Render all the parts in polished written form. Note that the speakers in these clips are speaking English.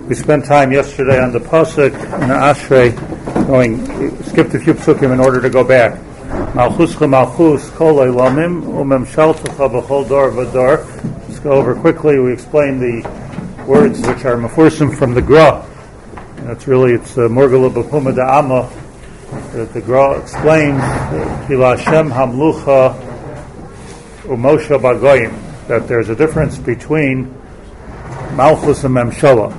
We spent time yesterday on the pasuk in Ashrei, skipped a few psukim in order to go back. Malchuscha malchus kol olamim umemshaltecha b'chol dor v'dor. Let's go over quickly. We explained the words which are mefursim from the Gra. It's Morgula b'puma da'ama that the Gra explains Hila Hashem hamlucha umosha bagoyim, that there's a difference between malchus and memshala.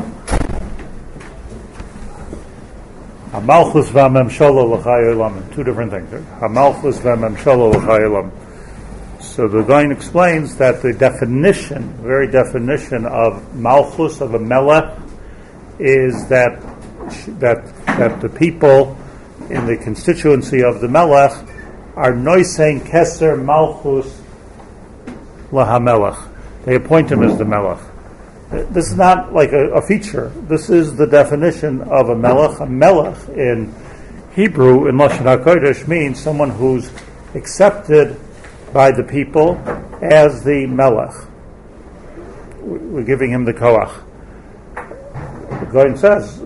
Malchus v'memshala l'chai olam, two different things. Malchus v'memshala l'chai olam. So the Gaon explains that the very definition of malchus, of a melech, is that the people in the constituency of the melech are noisein keser malchus lahamelech. They appoint him as the melech. This is not like a feature. This is the definition of a melech. A melech in Hebrew, in Lashon HaKodesh, means someone who's accepted by the people as the melech. We're giving him the koach. The Gaon says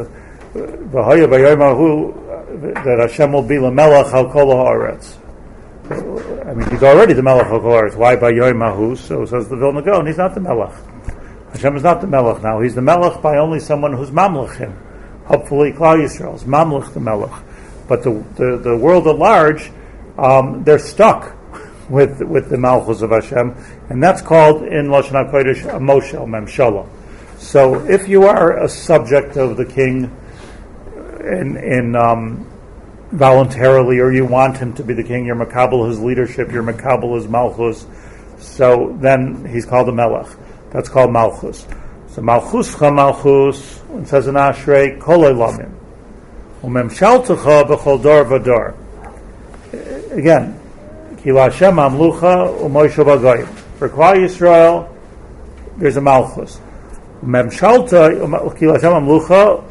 that Hashem will be the melech al kol haaretz. I mean, he's already the melech al kol haaretz. Why by Yom Mahu? So says the Vilna Gaon, he's not the melech. Hashem is not the melech now. He's the melech by only someone who's mamlech him. Hopefully, Klal Yisrael is mamlech the melech. But the world at large, they're stuck with the malchus of Hashem, and that's called in Lashon HaKodesh a moshel, memshala. So if you are a subject of the king in voluntarily, or you want him to be the king, you're makabel his leadership, you're makabel his malchus, so then he's called a melech. That's called malchus. So malchuscha malchus, it says in Ashrei, kol olamim. Umemshaltecha b'chol dor v'dor. Again, ki l'Hashem amlucha u'moshe bagoyim. For Klal Yisrael, there's a malchus. Umemshalta, ki l'Hashem amlucha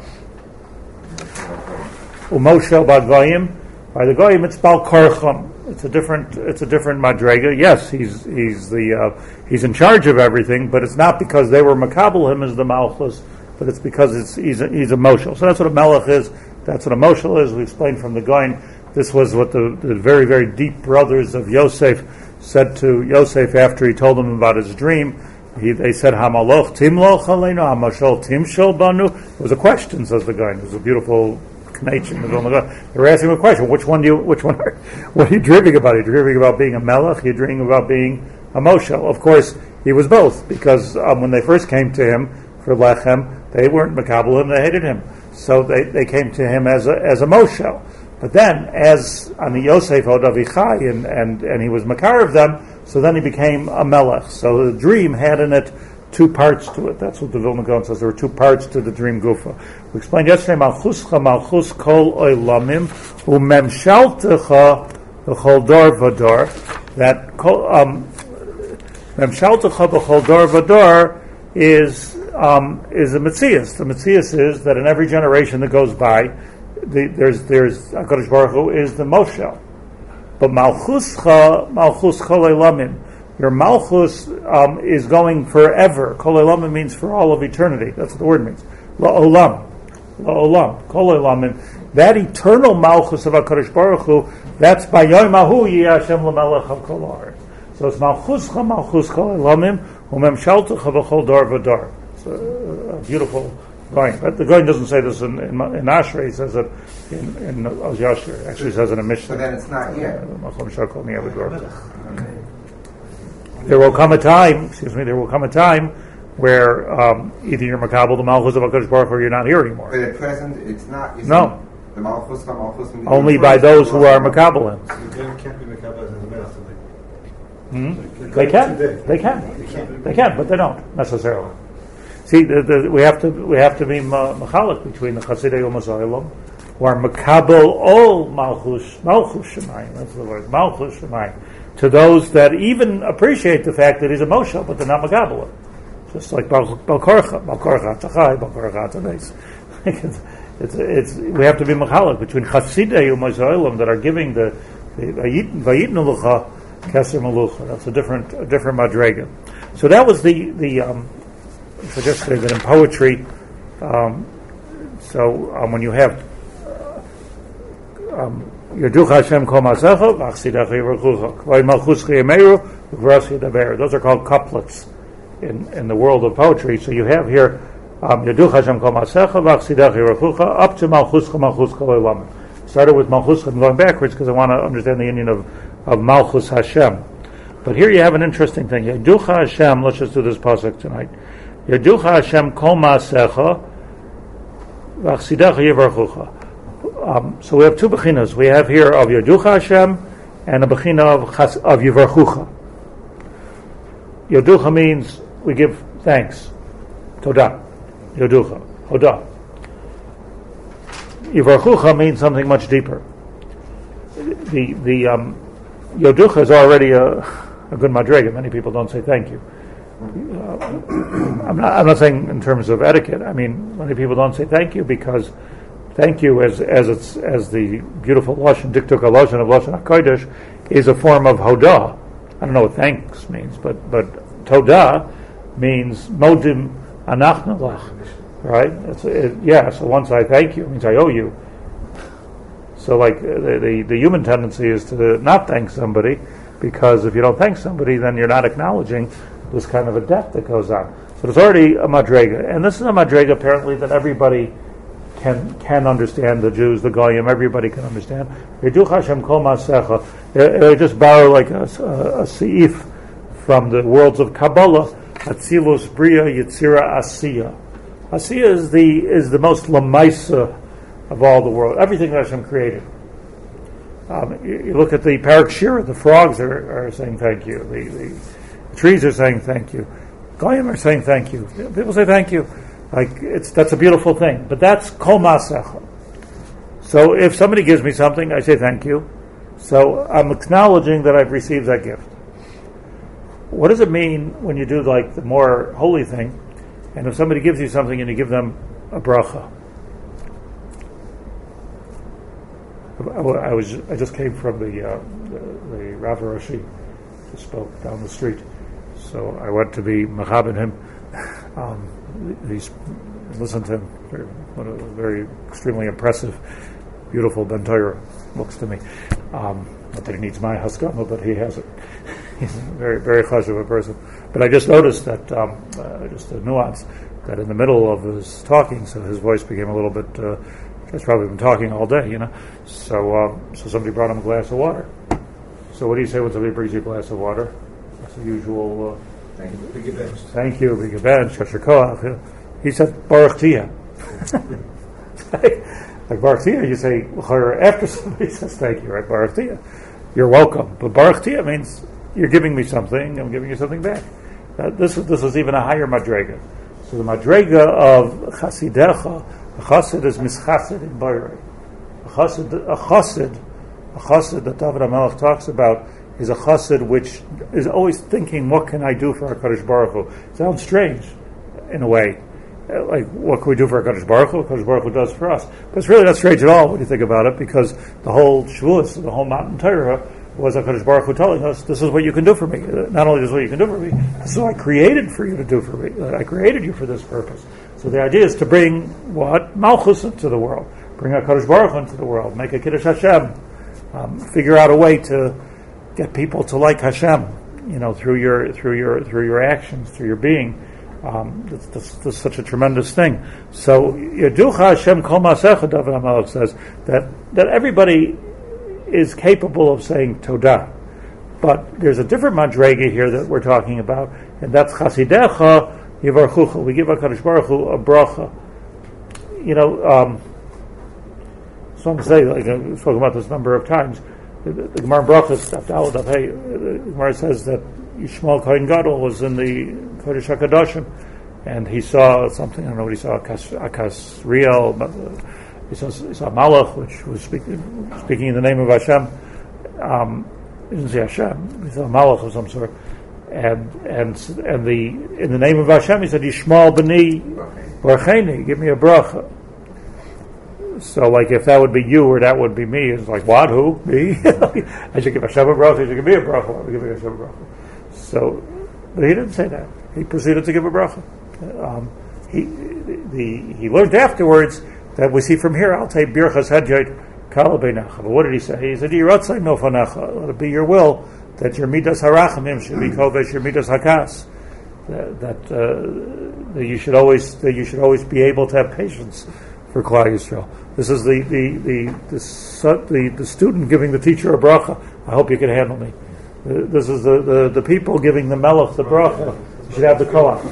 u'moshe bagoyim. By the goyim, it's bal korcham. It's a different madrega. Yes, he's in charge of everything, but it's not because they were makabel him as the malchus, but it's because he's a moshel. So that's what a melech is. That's what a moshel is. We explained from the Gaon. This was what the very, very deep brothers of Yosef said to Yosef after he told them about his dream. They said, "Hamaloch timloch aleinu, hamashol timshol banu." It was a question, says the Gaon. It was a beautiful. They were asking him a question. What are you dreaming about? Are you dreaming about being a melech? Are you dreaming about being a moshel? Of course, he was both, because when they first came to him for lechem, they weren't makabel him, they hated him. So they came to him as a moshel. But then, as on the Yosef od Avichai, and he was makar of them, so then he became a melech. So the dream had in it two parts to it. That's what the Vilna Gaon says. There were two parts to the dream gufa. We explained yesterday, Malchuscha Malchus Kol Olamim Umemshaltecha B'chol Dor V'dor. That Memshaltecha B'chol Dor V'dor is a Metzias. The Metzias is that in every generation that goes by, there's HaKadosh Baruch Hu is the Moshel. But Malchus Kol Olamim, your malchus is going forever. Kol olam means for all of eternity. That's what the word means. La'olam. Kol olam. That eternal malchus of HaKadosh Baruch Hu, that's by Yom Mahu Yeh Hashem l'melech HaKol haaretz. So it's malchus kol olamim umemshaltecha b'chol dor v'dor. It's a beautiful going. But the Gaon doesn't say this in Ashrei. He says it in Oz Yashir. Actually, says it in Mishnah. So then it's not yet. There will come a time where either you're makabel the malchus of HaKadosh Baruch Hu or you're not here anymore. But at present, it's not. No. The malchus. Only by those who are makabel him. So you can't be makabel as a melech. They can, but they don't necessarily. See, we have to be machalik between the Chasidei Umas Olam, who are makabel all malchus shemayim. That's the word, malchus shemayim. To those that even appreciate the fact that he's a moshel, but they're not makabel. Just like Bal Korcha Tachai, Bal Korcha Tabeis. We have to be machalik between Chasidei Umas Olam that are giving the Vayitnu Lucha Keser Malucha. That's a different madrega. So that was the suggested that in poetry When you have Yerducha Hashem Kol Masecha, V'achsidecha Yivarchucha, Kvay Malchuscha Yemeru, V'gras Yedaber. Those are called couplets in the world of poetry. So you have here Yerducha Hashem Kol Masecha, V'achsidecha Yivarchucha, up to Malchuscha Le'olam. Started with Malchuscha and going backwards because I want to understand the union of Malchus Hashem. But here you have an interesting thing. Yerducha Hashem, let's just do this pasuk tonight. Yerducha Hashem Kol Masecha, V'achsidecha Yivarchucha. So we have two bechinas. We have here of Yerducha Hashem and a bechina of Yivarchucha. Yerducha means we give thanks. Todah. Yerducha. Hodah. Yivarchucha means something much deeper. The Yerducha is already a good madrega. Many people don't say thank you. I'm not saying in terms of etiquette. I mean, many people don't say thank you because thank you, as the beautiful lashon diktuk lashon of lashon hakodesh, is a form of hodah. I don't know what thanks means, but todah means modim anachnu lach, right? So once I thank you, it means I owe you. So like the human tendency is to not thank somebody, because if you don't thank somebody, then you're not acknowledging this kind of a debt that goes on. So there's already a madrega, and this is a madrega apparently that everybody can understand, the Jews, the Goyim, everybody can understand. Yerducha Hashem Kol Masecha. I just borrow like a seif from the worlds of Kabbalah. Atzilus Bria Yitzira Asiya. Asiya is the most lamaisa of all the world. Everything that Hashem created. You look at the Parak Shira, the frogs are saying thank you. The trees are saying thank you. Goyim are saying thank you. People say thank you. That's a beautiful thing, but that's kol masecha. So if somebody gives me something, I say thank you. So I'm acknowledging that I've received that gift. What does it mean when you do like the more holy thing, and if somebody gives you something and you give them a bracha? I just came from the Rav Rashi who spoke down the street, so I went to be mechaben him. He's listened to him. Very extremely impressive, beautiful Ben Torah looks to me. Not that he needs my haskama, but he has it. He's a very, very chashuv a person. But I just noticed that just a nuance that in the middle of his talking, so his voice became a little bit. He's probably been talking all day, So somebody brought him a glass of water. So what do you say when somebody brings you a glass of water? That's the usual. Thank you, big bench, Kasher Koach. He said, Baruch Tia. Like Baruch Tia, you say, after somebody says thank you, right? Baruch Tia. You're welcome. But Baruch Tia means you're giving me something, I'm giving you something back. This is even a higher madrega. So the madrega of Chasidecha, a Chasid is mischasid in Bayrei. A Chasid that David HaMelech talks about is a chassid which is always thinking, what can I do for HaKadosh Baruch Hu? Sounds strange, in a way. Like, what can we do for HaKadosh Baruch Hu? HaKadosh Baruch Hu does for us. But it's really not strange at all when you think about it, because the whole Shavuos, the whole Mountain Torah, was HaKadosh Baruch Hu telling us, this is what you can do for me. Not only this is what you can do for me, this is what I created for you to do for me. I created you for this purpose. So the idea is to bring what? Malchus into the world. Bring HaKadosh Baruch Hu into the world. Make a Kiddush Hashem. Figure out a way to get people to like Hashem, through your actions, through your being. That's such a tremendous thing. So Yerducha Hashem Kol Masecha, David HaMelech says that everybody is capable of saying Todah, but there's a different madrega here that we're talking about, and that's Chasidecha Yivarchucha. We give HaKadosh Baruch Hu a bracha. So I'm saying, like I've spoken about this a number of times. The Gemara Brachos, the Gemara says that Yishmael Kohen Gadol was in the Kodesh HaKadoshim, and he saw something. I don't know what he saw. Akas Riel. He saw Malach, which was speaking in the name of Hashem. He didn't see Hashem. He saw Malach of some sort, and in the name of Hashem, he said, Yishmael B'ni Barcheni, give me a bracha. So, like, if that would be you or that would be me, it's like, what? Who? Me? I should give Hashem a bracha. He should give me a bracha. I'm giving Hashem a bracha. So, but he didn't say that. He proceeded to give a bracha. he learned afterwards that we see from here, I'll take birchas hedjait kalabeinach. But what did he say? He said, Yiratzai milfanecha. Let it be your will that your midas harachamim should be kovesh your midas hakas. That you should always be able to have patience for Klal Yisrael. This is the student giving the teacher a bracha. I hope you can handle me. This is the people giving the melech the bracha. You should have the koach.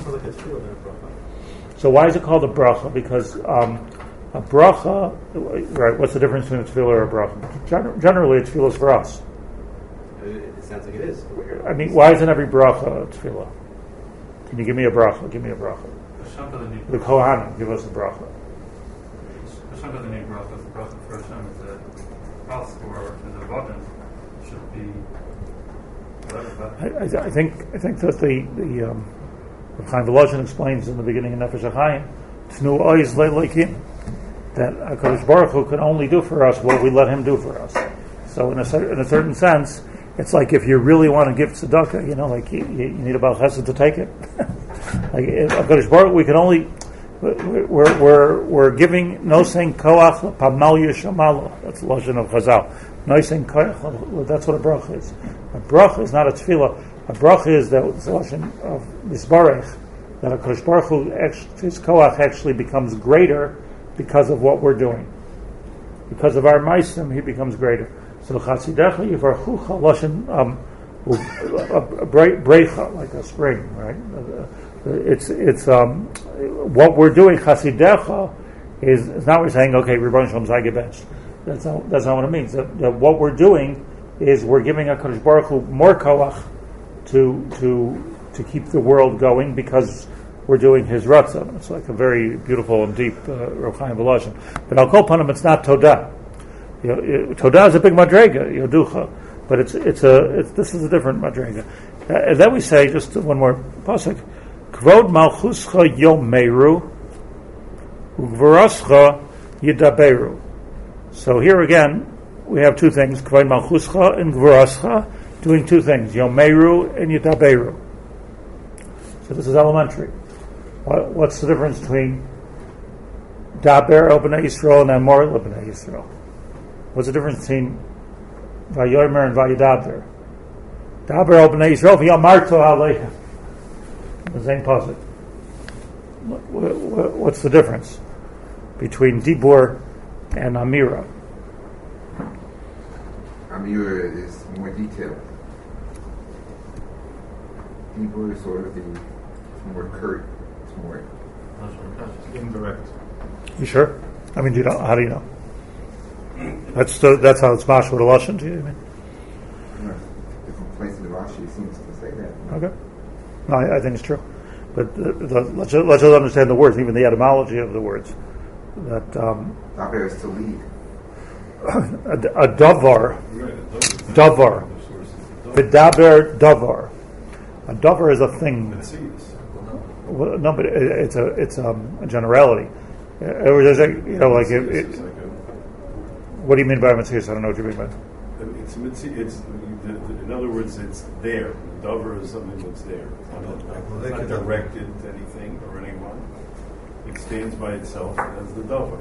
So why is it called a bracha? Because a bracha, right? What's the difference between a tefillah or a bracha? Generally, a tefillah is for us. It sounds like it is. I mean, why isn't every bracha a tefillah? Can you give me a bracha? Give me a bracha. The Kohanim give us a bracha. The bracha for Hashem is a house or the button should be whatever. I think that the Reb Chaim Volozhin explains in the beginning of Nefesh HaChaim, Tnu Ois Leikim, that HaKadosh Baruch Hu can only do for us what we let Him do for us. So in a certain sense, it's like if you really want to give tzedakah, like you need a Baal Chesed to take it. Like HaKadosh Baruch Hu, we can only we're giving nosein koach pamal yishamalo. That's the lashon of Chazal. Nosein koach. That's what a bracha is. A bracha is not a tefillah. A bracha is the lashon of misbarech, that HaKadosh Baruch Hu, his koach actually becomes greater because of what we're doing. Because of our meisim, he becomes greater. So chasidecha yivarchucha lashon brecha, like a spring, right? It's what we're doing. Chasidecha is not we're saying, okay, Rebbeinu Shalom Zayge bench. That's not what it means. That what we're doing is we're giving HaKadosh Baruch Hu more koach to keep the world going because we're doing His ratzon. It's like a very beautiful and deep Reb Chaim Volozhin. But I'll call upon him. It's not todah. Todah is a big madrega, yoducha, but this is a different madrega. And then we say just one more pasuk: Kvod malchuscha yomeru, ugvarascha yidaberu. So here again, we have two things: Kvod malchuscha and gvarascha, doing two things: yomeru and yidaberu. So this is elementary. What's the difference between daber el bnei Yisrael and amor el bnei Yisrael? What's the difference between Vayomer and Vayidaber? Daber el bnei Yisrael v'yamarto aleichem. The same pasuk. What's the difference between Dibur and Amira? Amira is more detailed. Dibur is sort of it's more curt. It's more indirect. You sure? I mean, how do you know? That's how it's mashal with a lashon to you. I mean, different places in Rashi seems to say that. Okay. No, I think it's true. But let's just understand the words, even the etymology of the words. That Daber is to lead. a davar, v'daber davar. A davar is a thing. Well, no, but it's a generality. What do you mean by mitzvah? I don't know what you mean by it. It's in other words, it's there. Dover is something that's there. It's not directed to anything or anyone. It stands by itself as the Dover.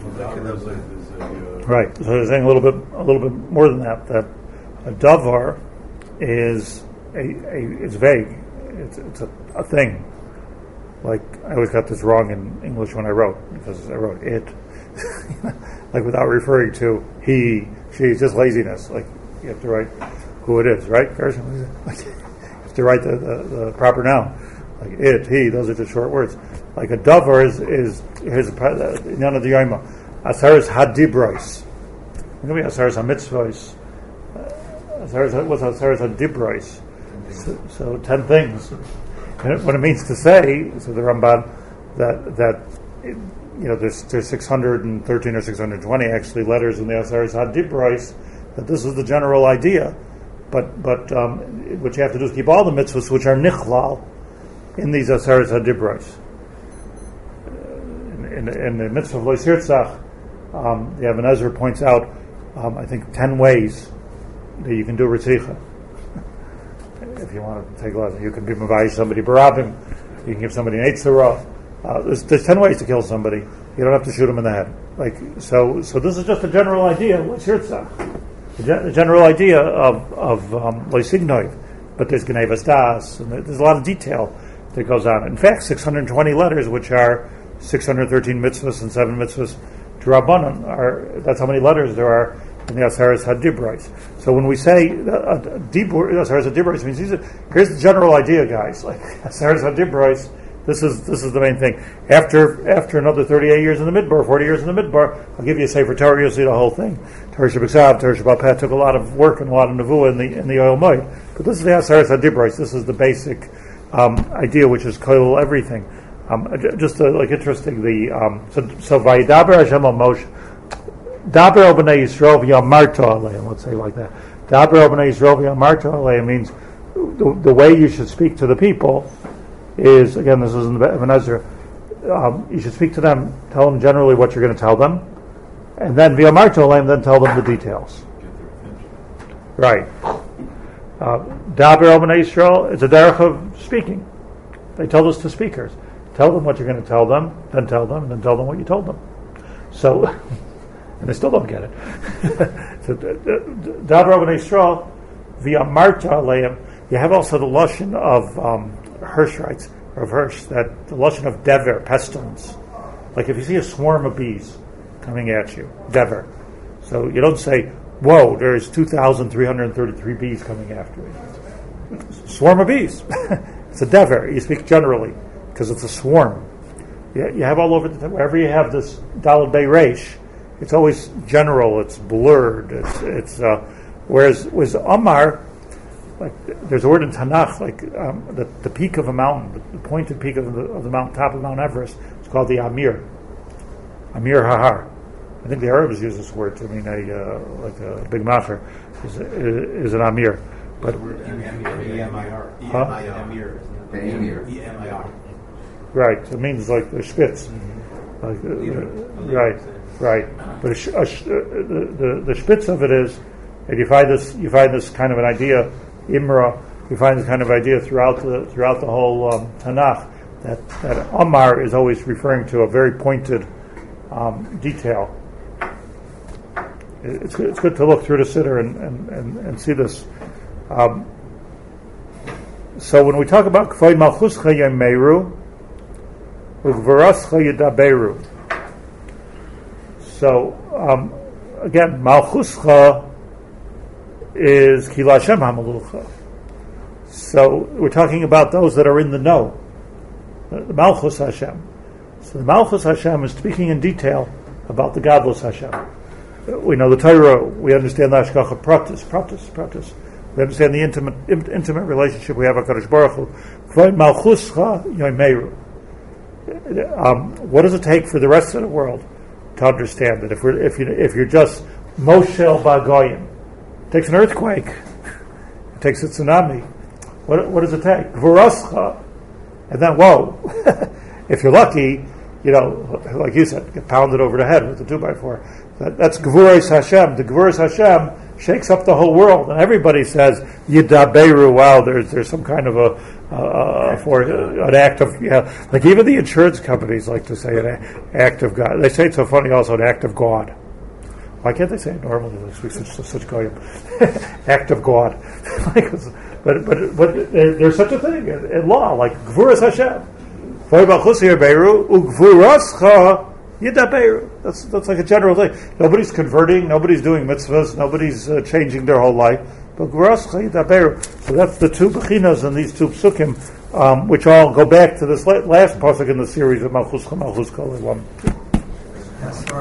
Right. So they're saying a little bit more than that. That a davar is it's vague. It's a thing. Like I always got this wrong in English when I wrote, because I wrote it. Like without referring to he, she, it's just laziness. Like you have to write who it is, right? Carson? Like, you have to write the proper noun. Like it, he, those are just short words. Like a davar is here's none of the yoma. Asaris hadibros. Maybe asaris hamitzvos. What's asaris hadibros? So 10 things. And what it means to say, so the Ramban, that there's 613 or 620 actually letters in the Asaris HaDibros, that this is the general idea, but what you have to do is keep all the mitzvahs which are nichlal in these Asaris HaDibros. In the mitzvah of Lo Yisirtzach, the Even Ezra points out, I think 10 ways that you can do Ritzicha. If you want to take a lesson, you can be Mavayish somebody barabim, you can give somebody an Eitzerah, There's 10 ways to kill somebody. You don't have to shoot him in the head. So this is just a general idea. What's the general idea of loisignoiv, but there's gnevas das, and there's a lot of detail that goes on. In fact, 620 letters, which are 613 mitzvahs and 7 mitzvahs Rabbanan, that's how many letters there are in the Aseres HaDibros. So when we say Aseres HaDibros means here's the general idea, guys. Like Aseres HaDibros, this is the main thing. After another 38 years in the Midbar, 40 years in the Midbar, I'll give you a Sefer Torah, you'll see the whole thing. Torah Shabbat, Torah Shabbat Peh took a lot of work and a lot of nevuah in the Oil Moed. But this is the Aseres HaDibros. This is the basic idea, which is koil everything. Interesting. So Vayidaber Hashem al Moshe, Daber al b'nei Yisrael v'yamarta aleim. Let's say like that. Daber al b'nei Yisrael v'yamarta aleim means the way you should speak to the people is, again, this is in the Ibn Ezra. You should speak to them, tell them generally what you're going to tell them, and then v'yamarta aleim, then tell them the details. Right. Daber al b'nei Yisrael is a derech of speaking. They tell this to speakers. Tell them what you're going to tell them, then tell them, and then tell them what you told them. So, and they still don't get it. So, Daber al b'nei Yisrael v'yamarta aleim. You have also the lashon of Hirsch writes, of Hirsch, that the lashon of dever, pestilence. Like if you see a swarm of bees coming at you, dever. So you don't say, whoa, there's 2,333 bees coming after me. Swarm of bees. It's a dever. You speak generally, because it's a swarm. You have all over, wherever you have this Daled Bei Reish, it's always general, it's blurred, whereas with Amar, like there's a word in Tanakh, like the peak of a mountain, the pointed peak of the mountain, top of Mount Everest, it's called the Amir Hahar. I think the Arabs use this word to mean like a big macher is an Amir. But E-M-I-R. Emir. E-M-I-R. Right, it means like the spitz. Right. But the spitz of it is, and you find this kind of an idea, Imra. You find this kind of idea throughout the whole Tanakh that Amar is always referring to a very pointed detail. It's good to look through the Siddur and see this. So when we talk about K'vod Malchuscha Yemeru, Ugvarascha Yedaberu. So again, Malchuscha is Ki Lashem HaMelulcha. So we're talking about those that are in the know, the Malchus Hashem. So the Malchus Hashem is speaking in detail about the Gadlus Hashem. We know the Torah. We understand the Hashgacha Pratis. We understand the intimate relationship we have with HaKadosh Baruch Hu. K'vod Malchuscha Yomeru. What does it take for the rest of the world to understand that if you're just Moshel Bagoyim, it takes an earthquake, it takes a tsunami. What does it take? Gvurascha, and then whoa, if you're lucky, like you said, get pounded over the head with a 2x4. That's Gvuras Hashem. The Gvuras Hashem shakes up the whole world, and everybody says Yidaberu. Wow, there's some kind of an act of like even the insurance companies like to say an act of God. They say it's so funny also, an act of God. Why can't they say it normally? They speak such goyim. Act of God. but there's such a thing in law, like Gvuras Hashem. That's like a general thing. Nobody's converting, nobody's doing mitzvahs, nobody's changing their whole life. But so that's the two bechinas and these two psukim, which all go back to this last pasuk in the series of Malchuscha.